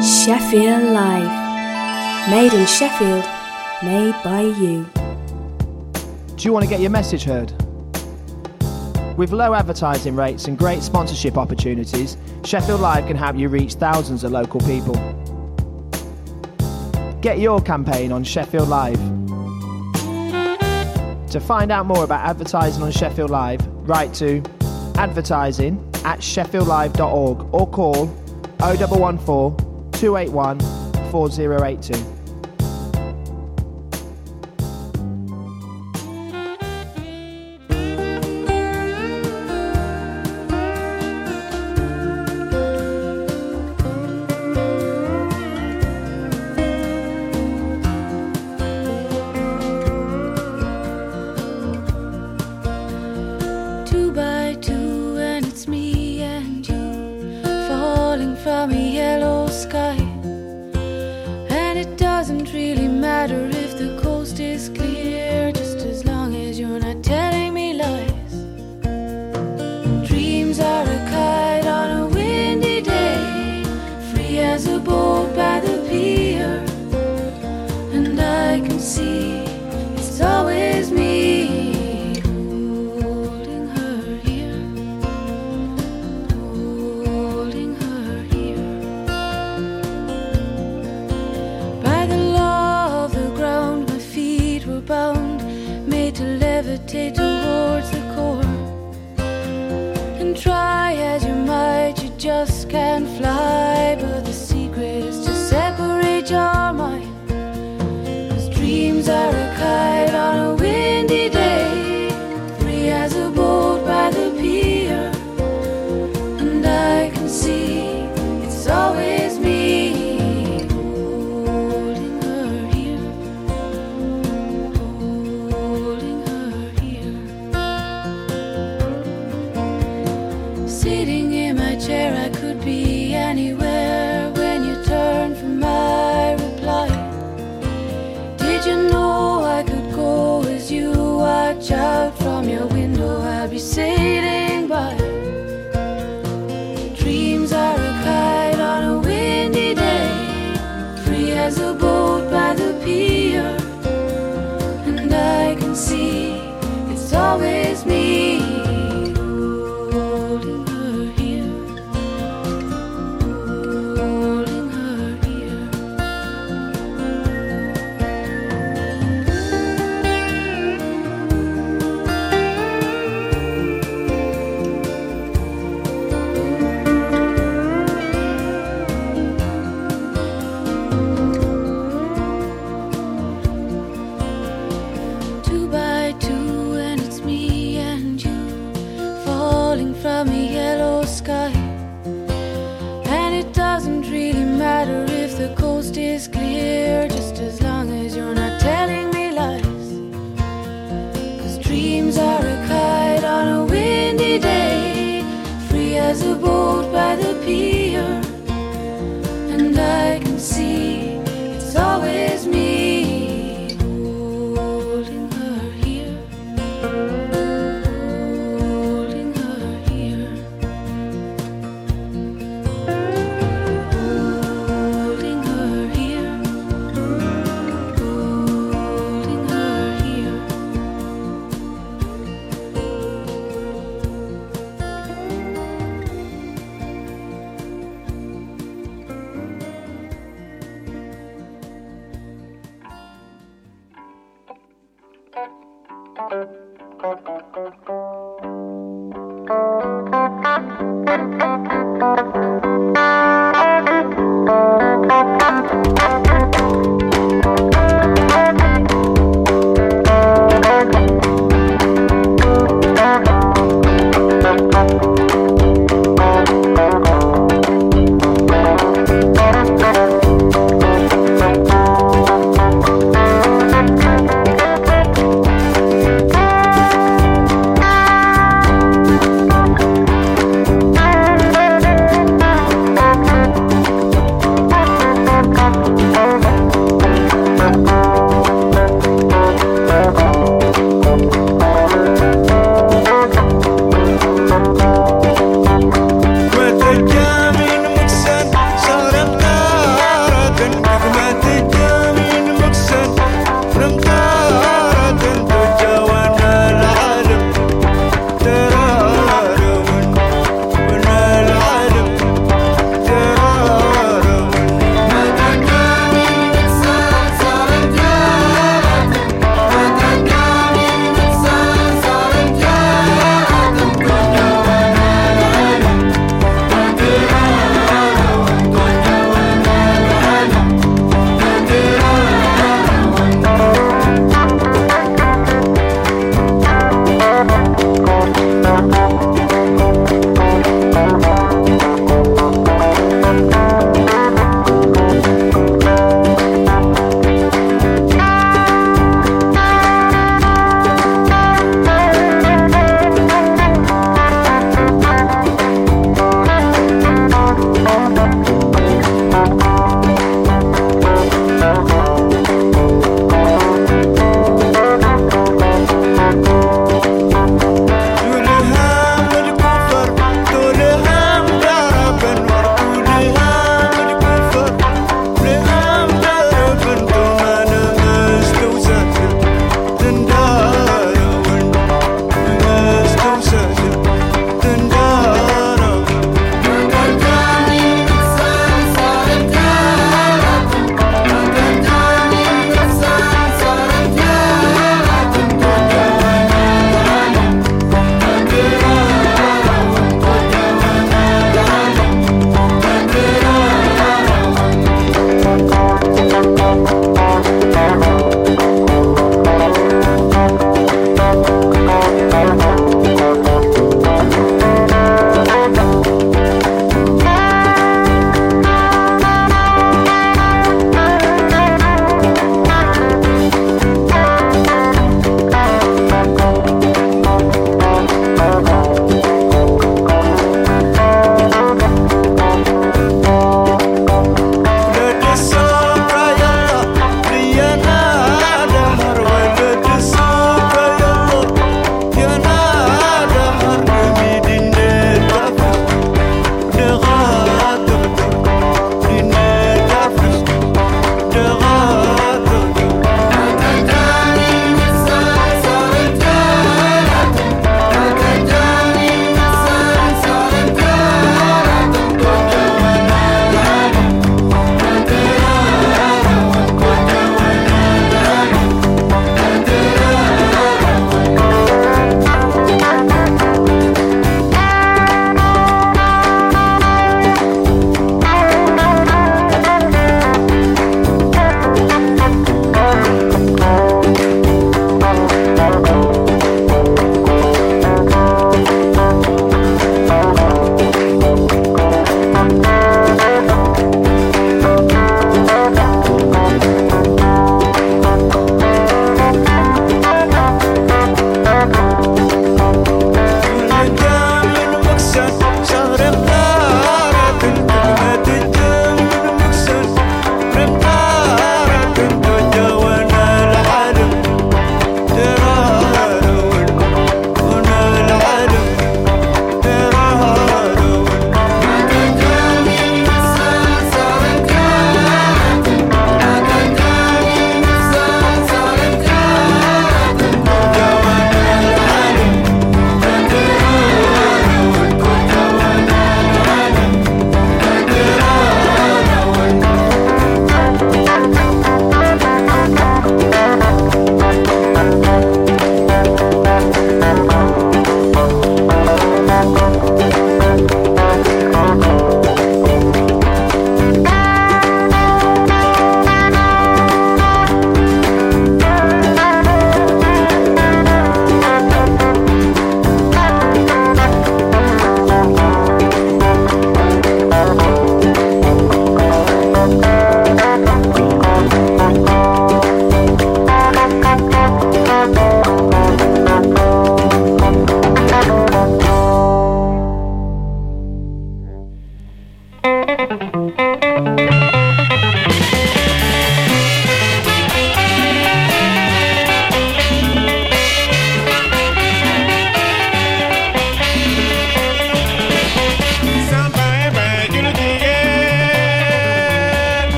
Sheffield Live. Made in Sheffield, made by you. Do you want to get your message heard? With low advertising rates and great sponsorship opportunities, Sheffield Live can help you reach thousands of local people. Get your campaign on Sheffield Live. To find out more about advertising on Sheffield Live, write to advertising@sheffieldlive.org or call 0114 281 4082.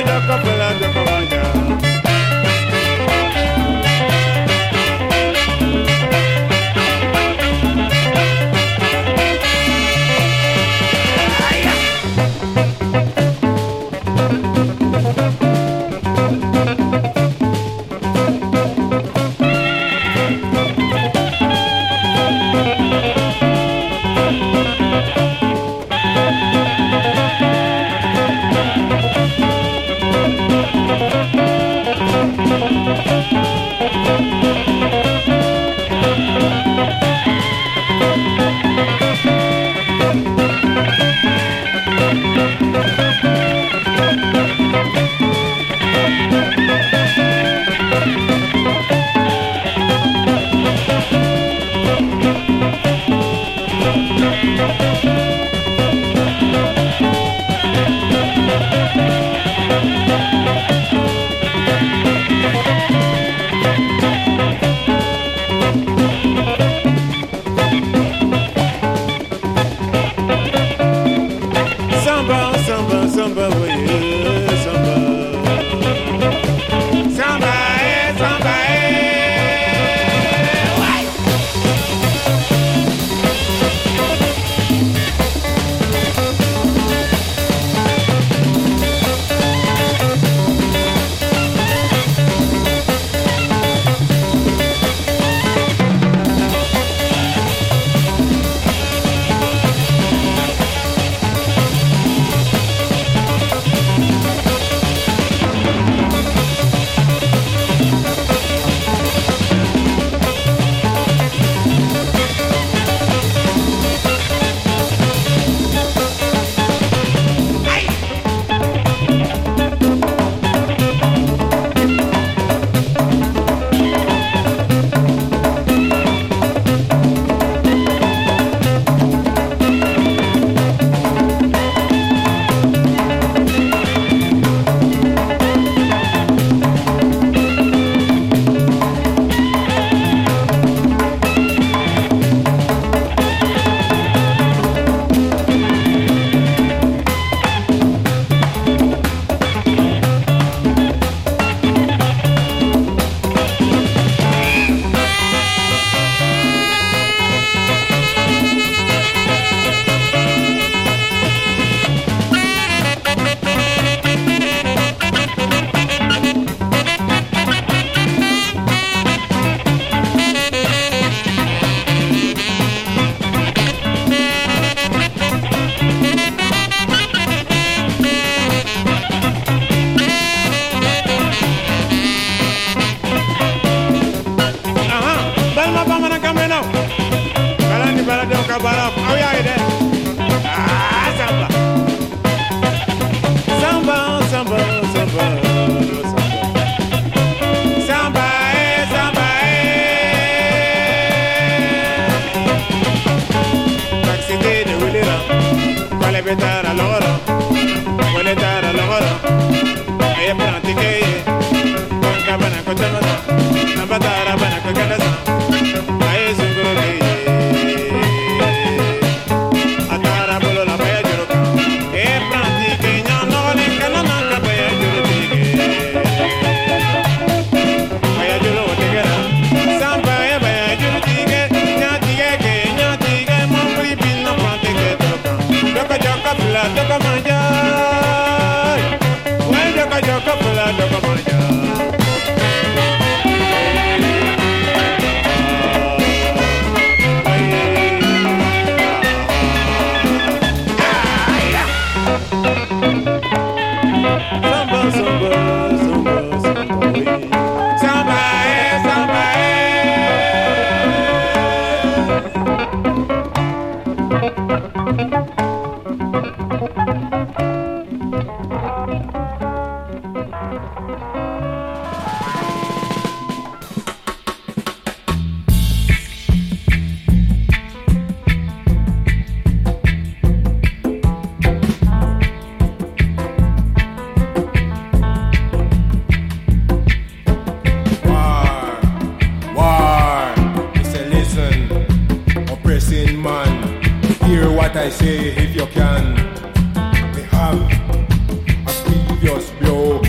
I say if you can, we have a previous blow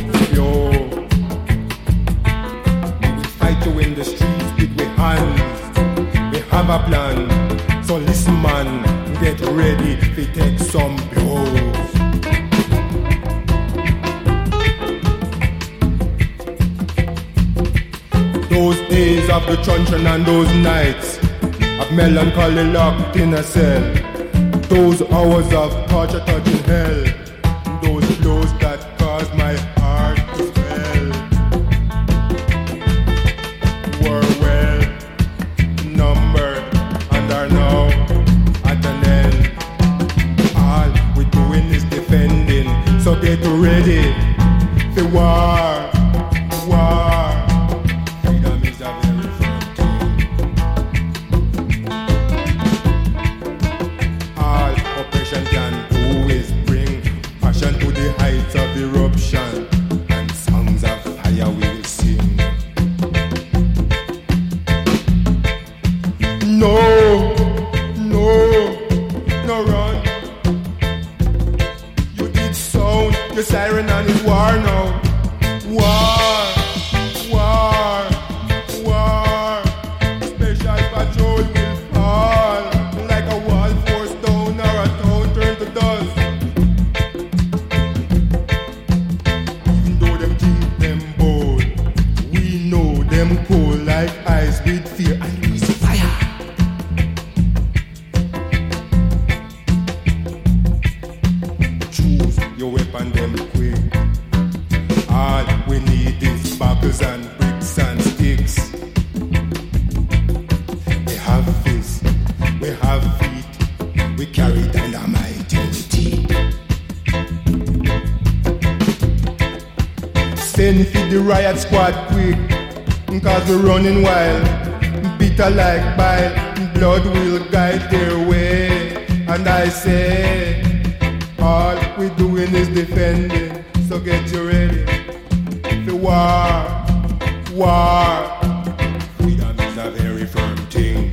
have a plan. So listen man, get ready to take some blows. Those days of the truncheon and those nights of melancholy locked in a cell, those hours of torture touching hell, those blows that caused my heart to swell, were well numbered and are now at an end. All we're doing is defending, so get ready for war, war. Of eruption and songs of fire we will sing. No, no, no run. You did sound your siren and it's war now. War, war, war. Special patrol will fall like a wall forced down or a town turned to dust. Cool like ice with fear and lose fire. Choose your weapon them quick. All we need is buckles and bricks and sticks. We have fists, we have feet, we carry dynamite in the teeth. Send for the riot squad quick. Cause we're running wild, bitter like bile, blood will guide their way. And I say, all we're doing is defending, so get you ready. The war, war, freedom is a very firm thing.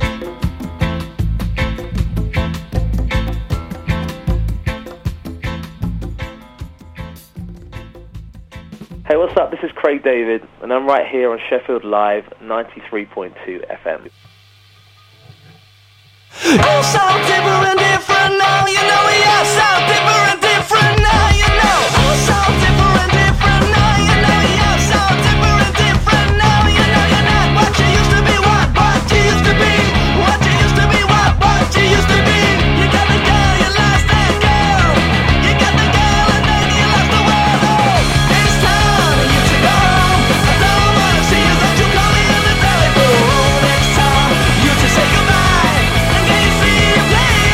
Hey, what's up? This is Craig David, and I'm right here on Sheffield Live 93.2 FM. Oh, so different now, you know we are so different now, you know. Oh, so different now, you know we are so different now, you know. You're not what you used to be, what you used to be, what you used to be, what you used to be. You got the girl, you lost that girl. You got the girl, and then you lost the world. Oh, it's time for you to go home. I don't wanna see you, but you call me in the telephone. It's time for you to say goodbye. And can you see you play?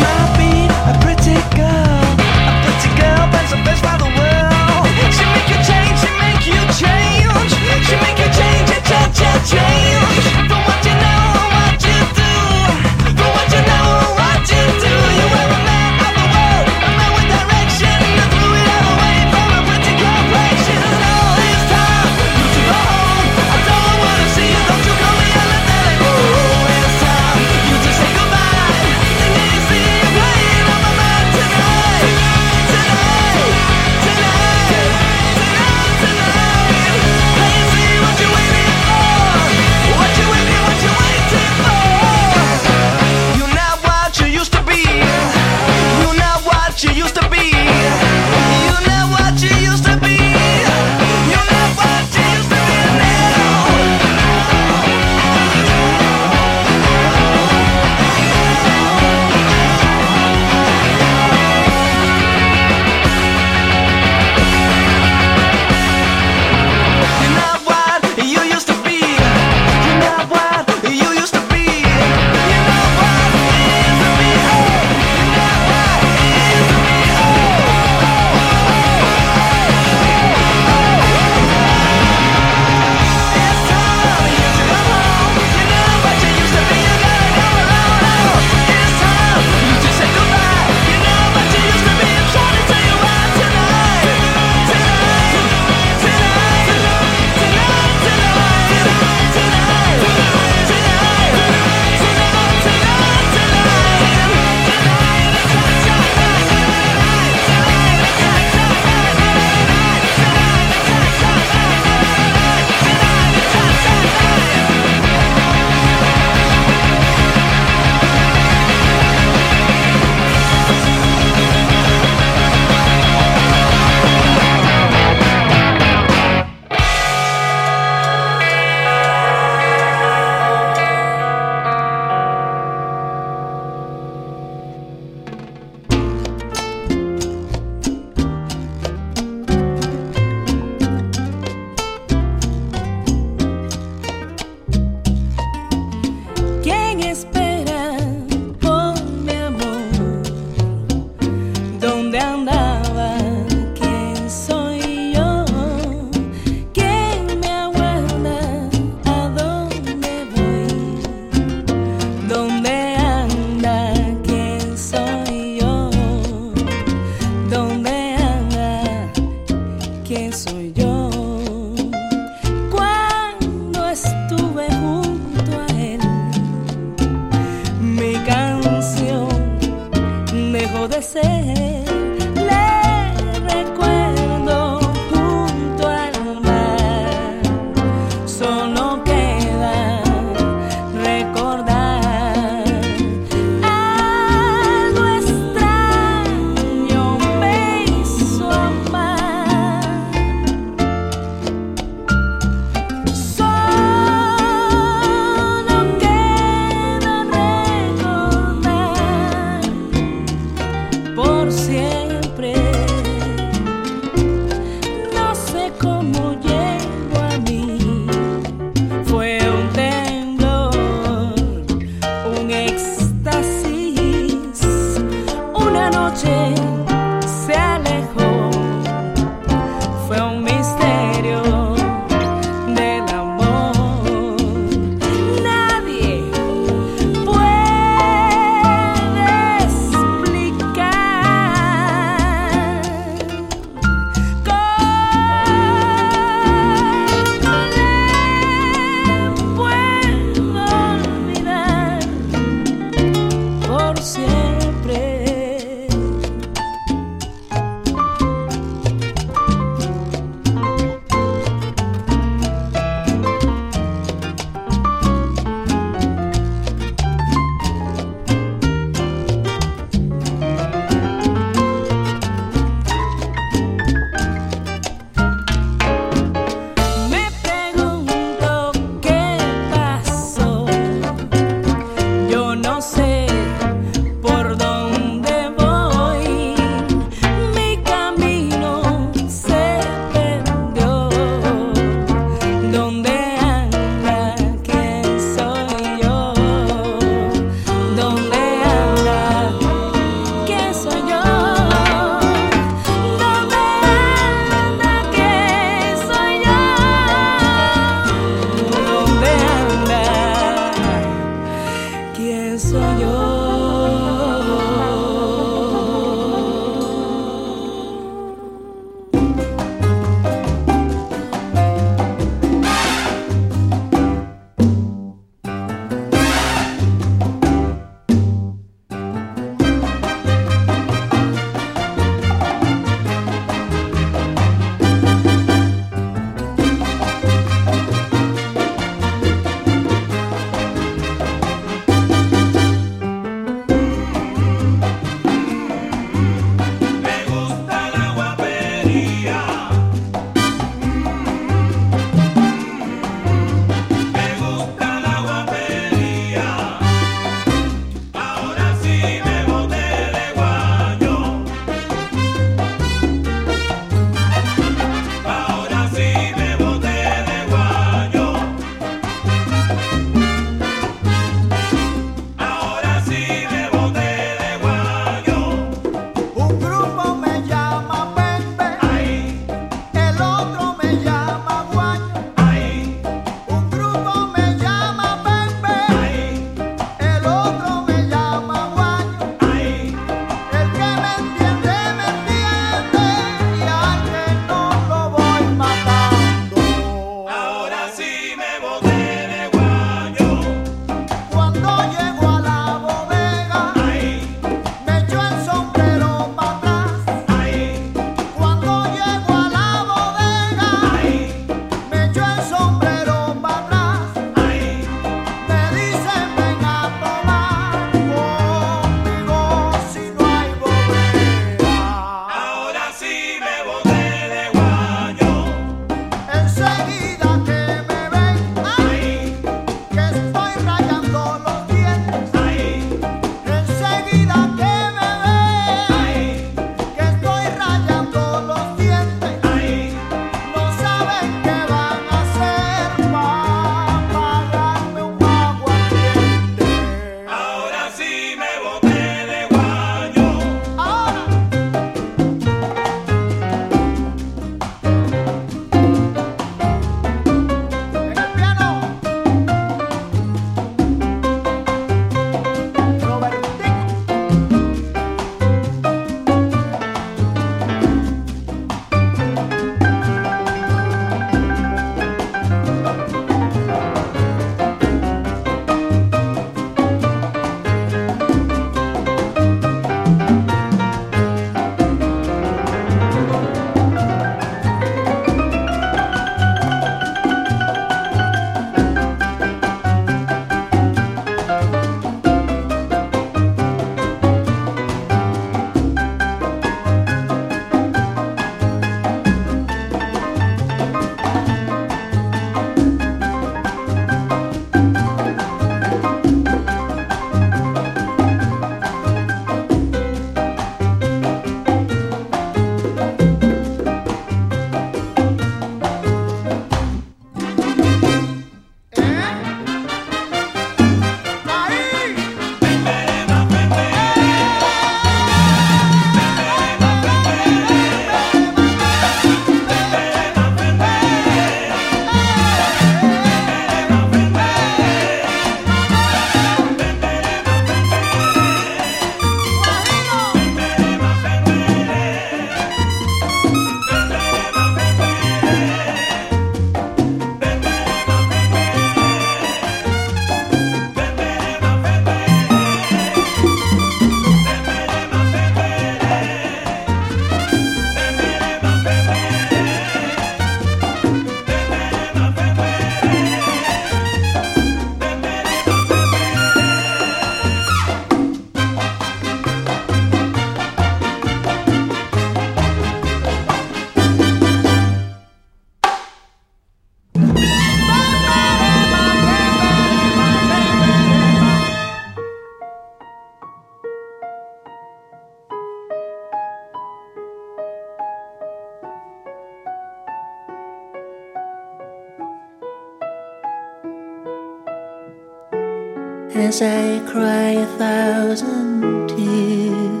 as I cry 1,000 tears.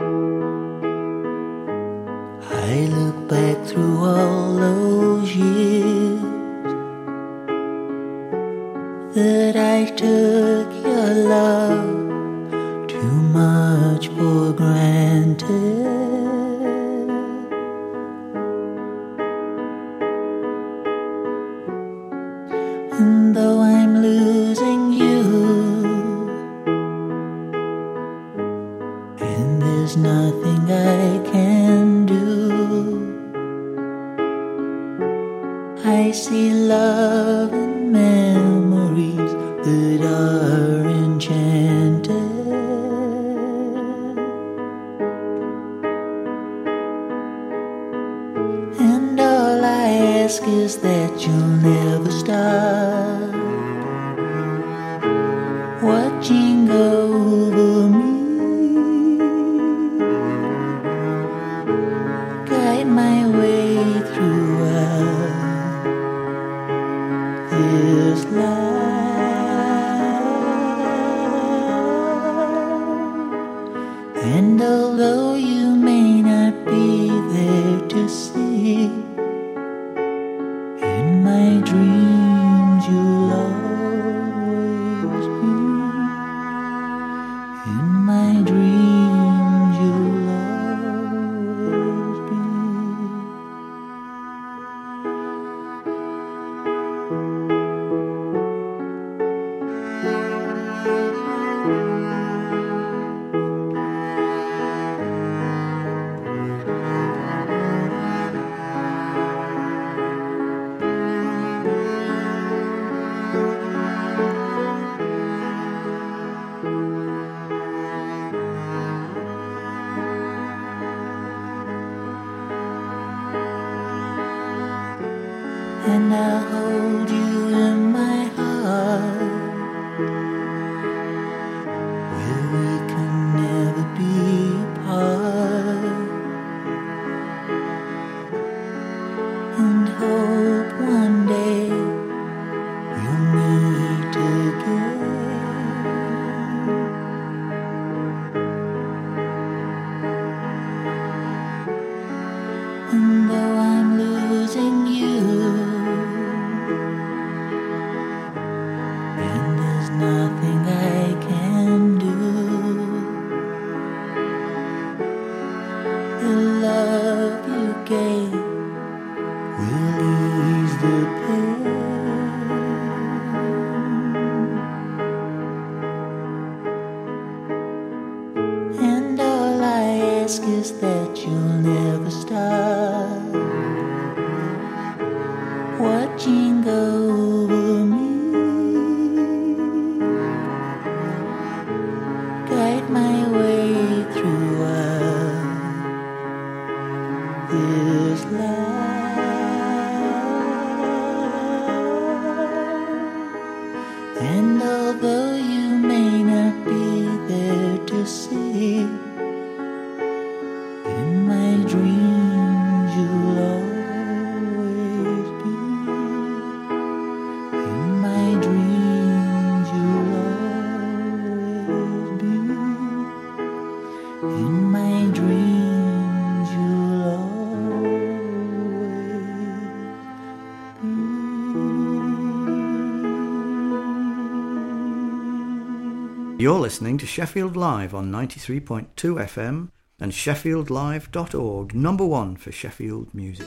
I look back through all those years that I took your love too much for granted. And though I'm losing you, and there's nothing I can do, I see love and memories that are enchanted. And all I ask is that you'll never stop watching over me, guide my way throughout this life. And although you may not be there to see, in my dreams you'll always be. In my dreams you'll always be. And I'll hold you in my heart, where we can never be apart, and hope one day we'll meet again. And though I'm losing you, nothing I can do, the love you gave will ease the pain. And all I ask is that you'll never stop watching over me, my way throughout this life. And although you may not be there to see, in my dreams you'll always be. In my dreams you'll always be. In my dreams you'll always be. You're listening to Sheffield Live on 93.2 FM and sheffieldlive.org, number one for Sheffield music.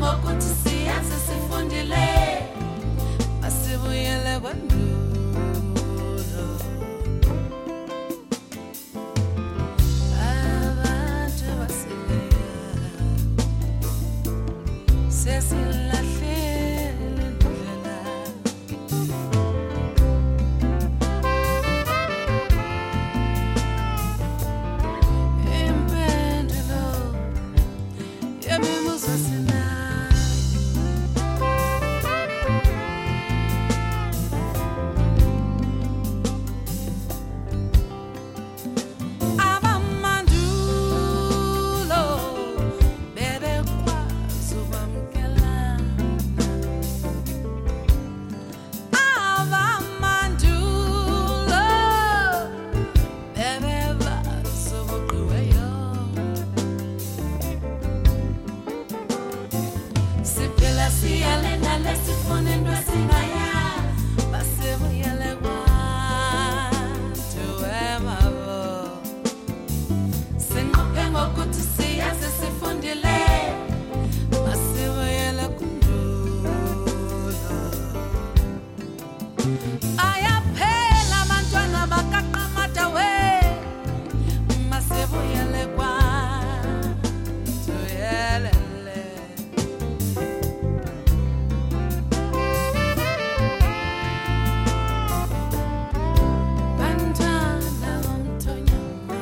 ngokuthi siyazi sifundile masibuyele kwandulo abantu basileya sesilahlele indlela impendulo yemibuzo sinayo abamandulo bebekwazi ukwamkelana abamandulo bebebazi ubuqiweyo siphila siyalena lesifuna into esingaya basibuyele kwantu emabo sinqophe ngokuthi siyazi sifundile masibuyele kundulo ayaphela abantwana bakaqamata we masibuyele kwantu yelele bantwana bomthonyama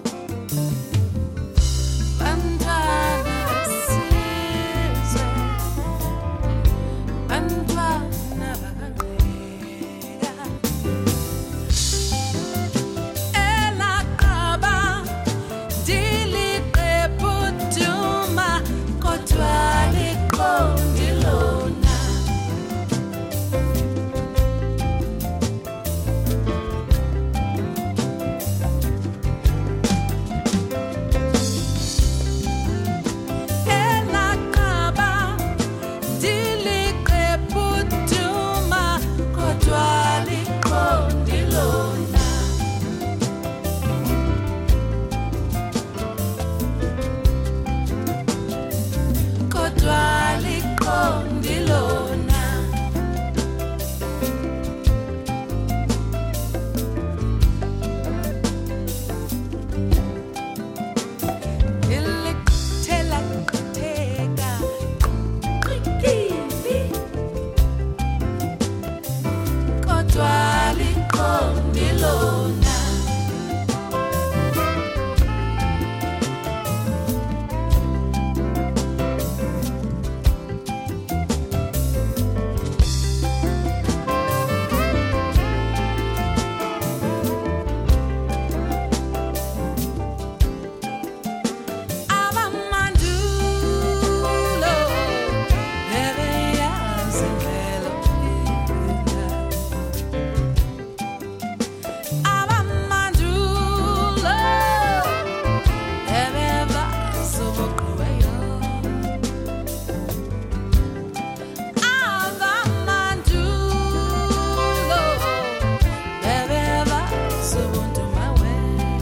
bantwana besizwe bantwana bakangqika elaqaba diliqephu duma kodwa liqondi lona elaqaba diliqephu duma kodwa liqondi lona kodwa liqondi lona ilithela kutheka qikili kodwa liqondi lona abamandulo bebeyazi indlela yokuphila abamandulo bebebazi ubuqiweyo abamandulo bebebazi ubuntumawe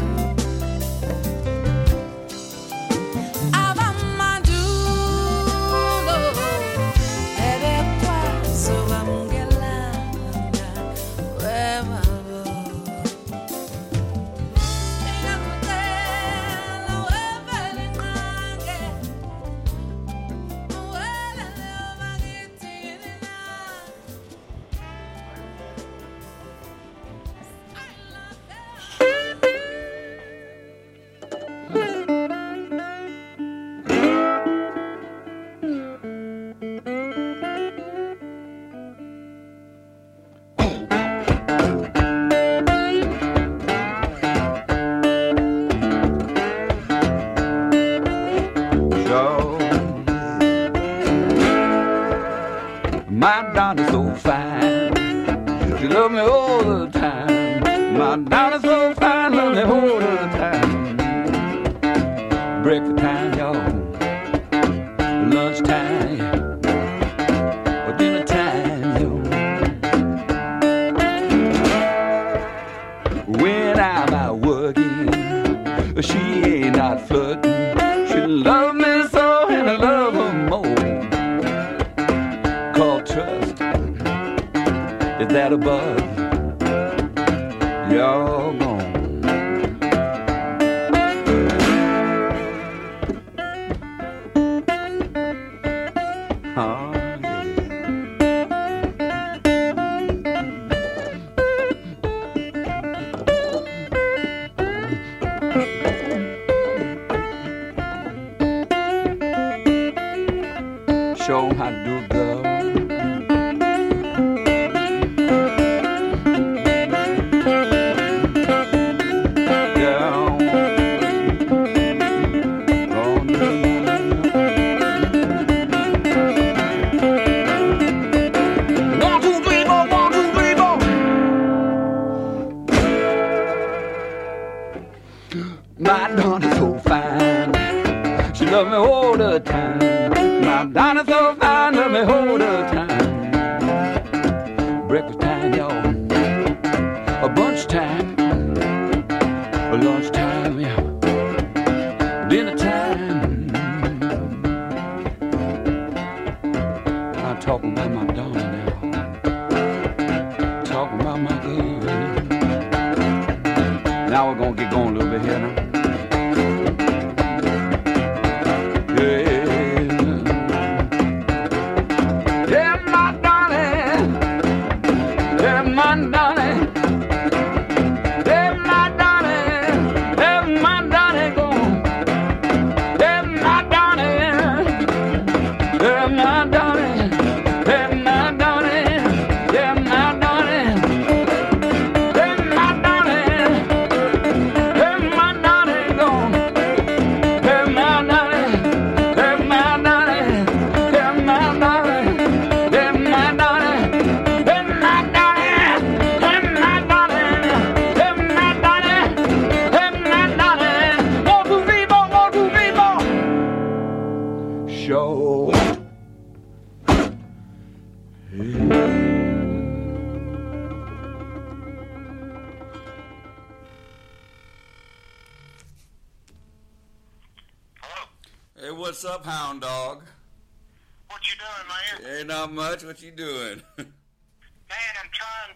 abamandulo bebekwazi ukwamkelana webabo ngiyacela wevele nqange welele obakithini na My daughter's so fine. She love me all the time. My daughter's so fine, love me all the time. Breakfast time, y'all. Lunchtime. Or dinner time, y'all. When I'm out working, she ain't not flirting. She love me so and I love her more. had a buzz. You're gone. Oh, yeah. Show 'em how to do it, girl. My Donna's so fine, she love me all the time. My Donna's so fine, love me all the time. Breakfast time, y'all, a bunch time, a lunch time, yeah, dinner time. I'm talking about my Donna now, talking about my girl. Now we're gonna get going a little bit here now. Hey, what's up, hound dog? What you doing, man? Ain't not much. What you doing? Man, I'm trying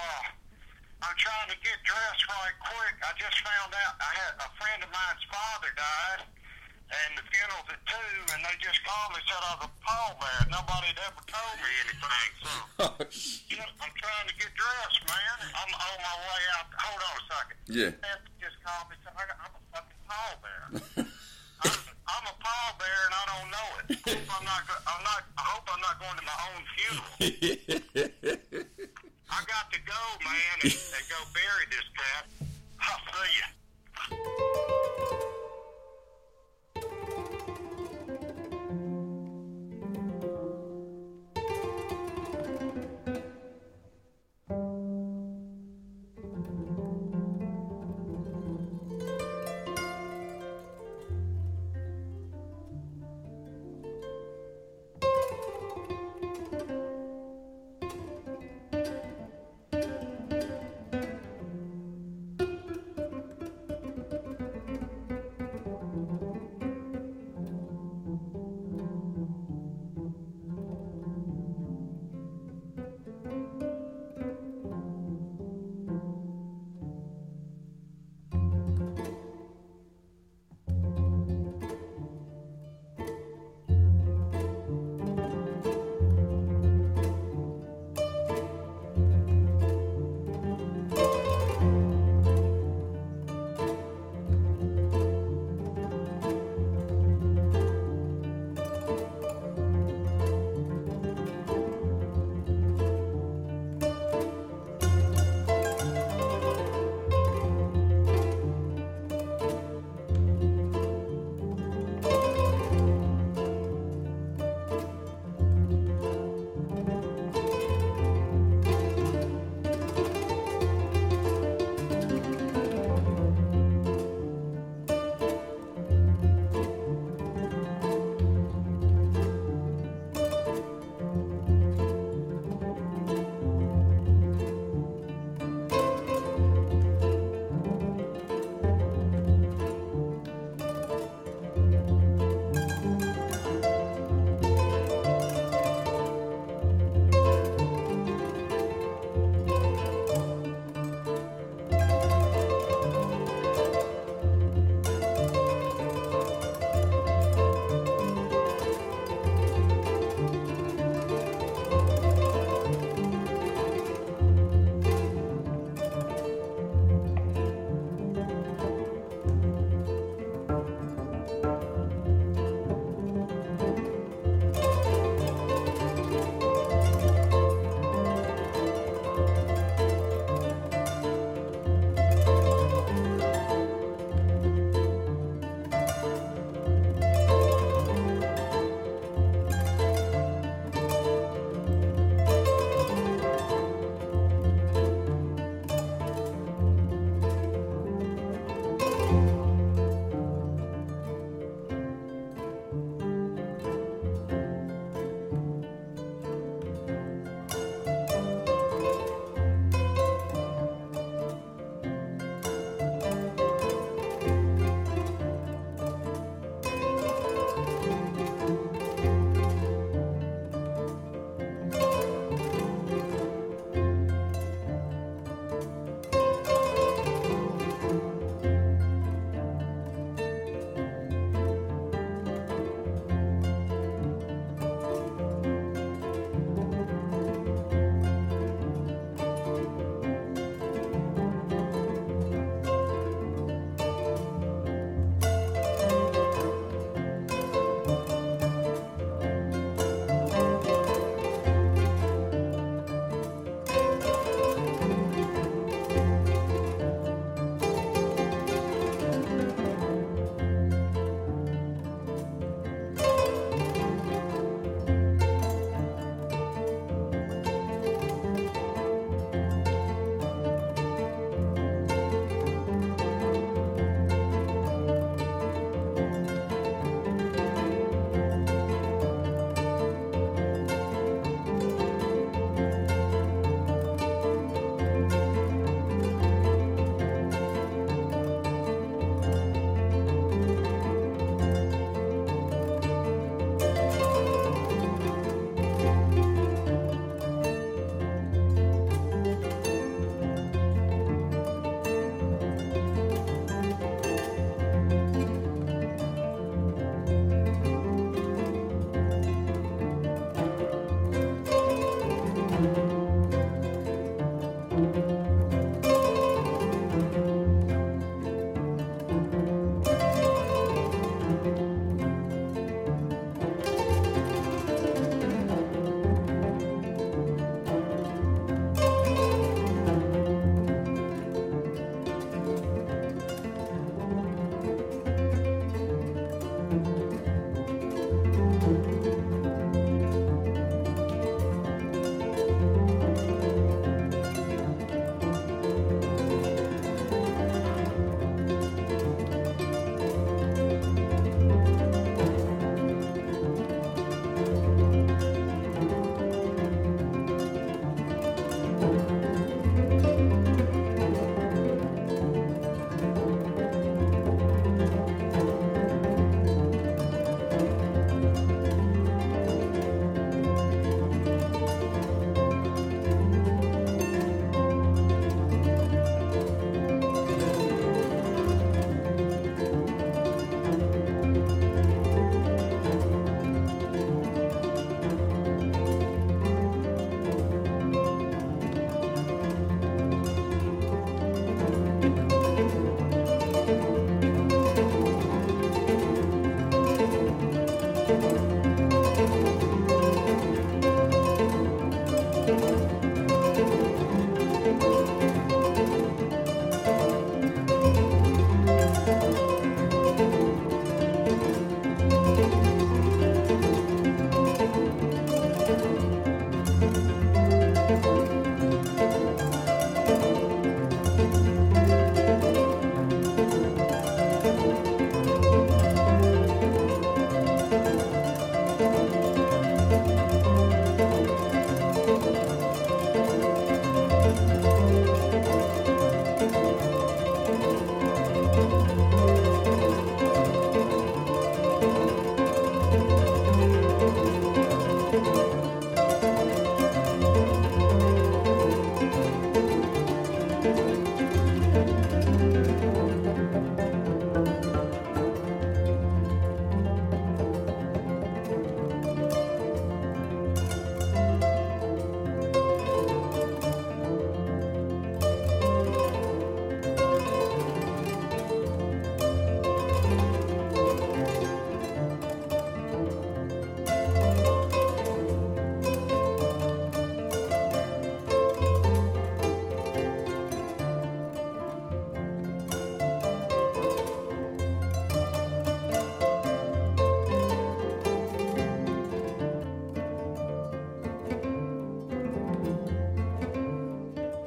to get dressed right quick. I just found out I had a friend of mine's father died, and the funeral's at 2, and they just called me and said I was a pallbearer. Nobody had ever told me anything, so I'm trying to get dressed, man. I'm on my way out. Hold on a second. Yeah. They just called me and said I'm a fucking pallbearer. I'm a pallbearer and I don't know it. I hope I'm not going to my own funeral. I got to go, man, and go bury this cat. I'll see ya.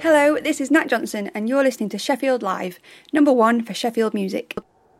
Hello, this is Nat Johnson and you're listening to Sheffield Live, number one for Sheffield music.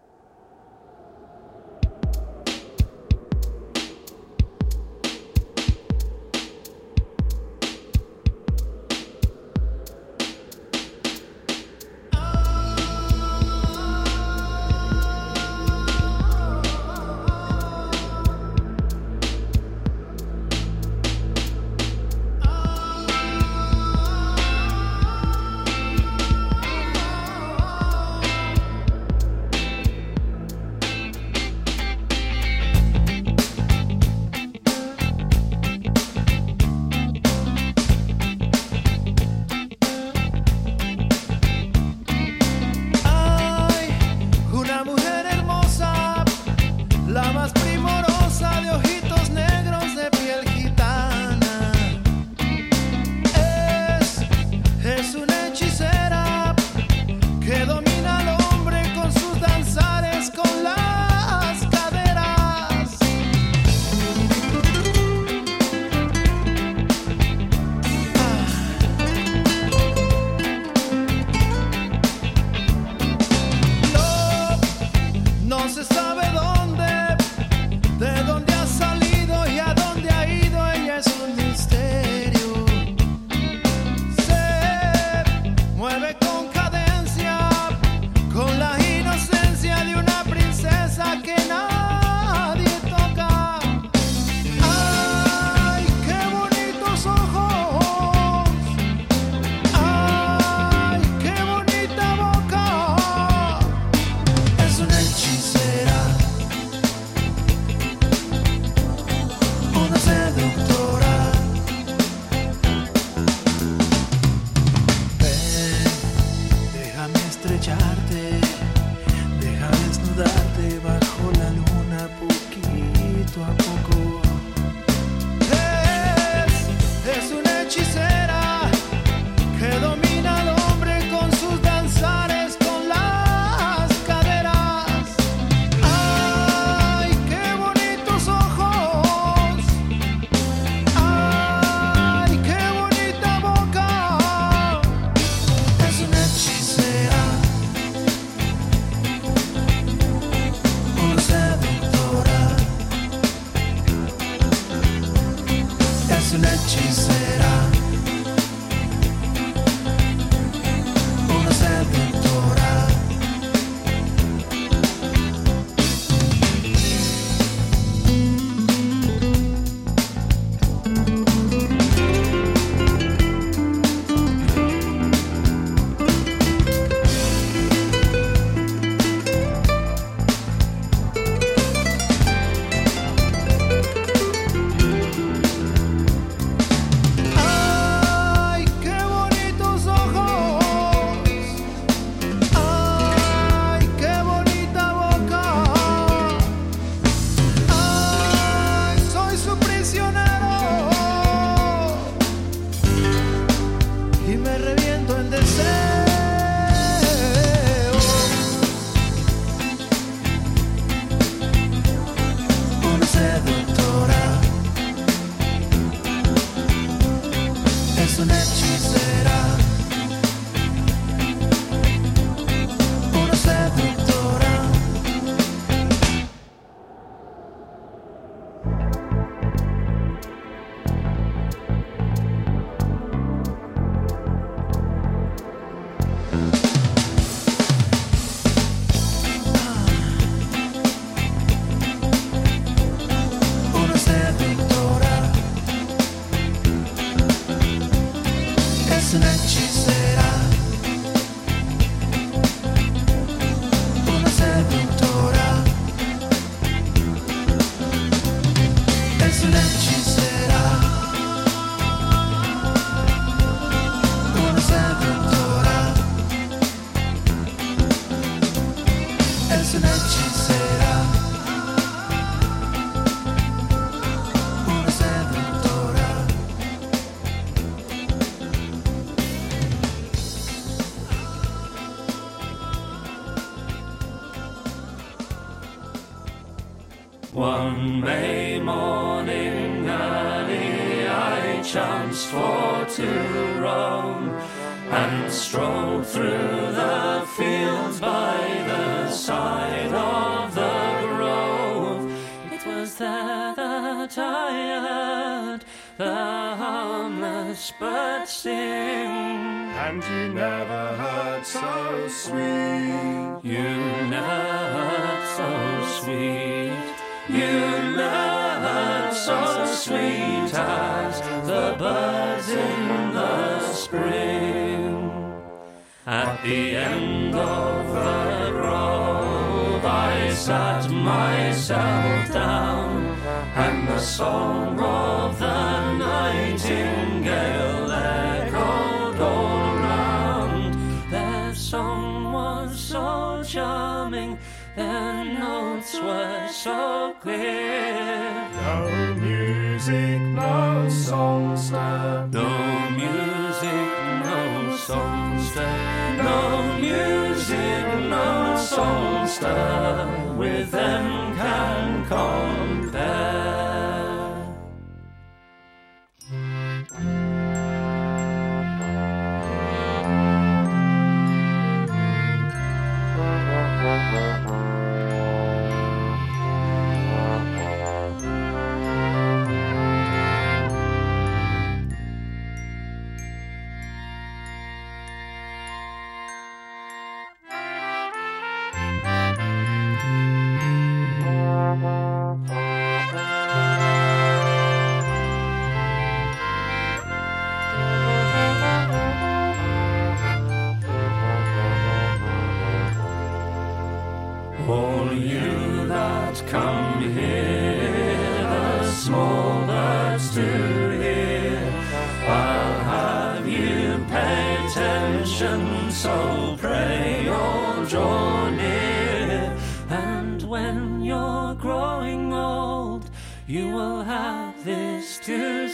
One May morning early I chanced for to roam and strolled through the fields by the side of the grove. It was there that I heard the harmless bird sing. And you never heard so sweet. You never heard so sweet. You never heard so sweet as the birds in the spring. At the end of the grove I sat myself down, and the song of the nightingale echoed all round. Their song was so charming, their notes were so clear. No music, no songster. No music, no songster. No music, no songster with them can compare. All you that come here, the small birds to hear, I'll have you pay attention, so pray all draw near. And when you're growing old, you will have this to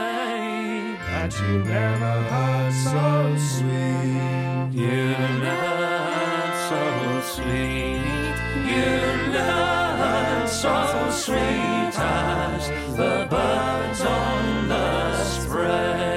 say, that you never heard so sweet. You never heard so sweet. You never so sweet as the birds on the spray.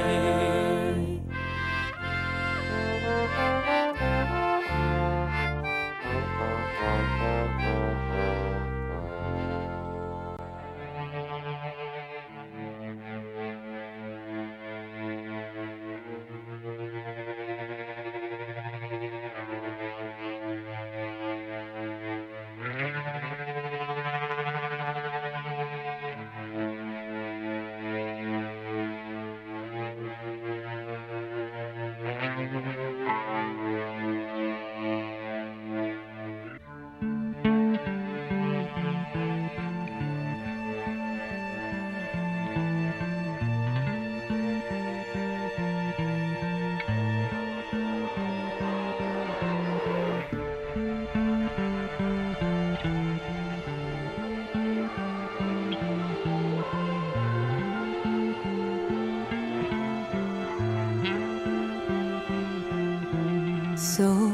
So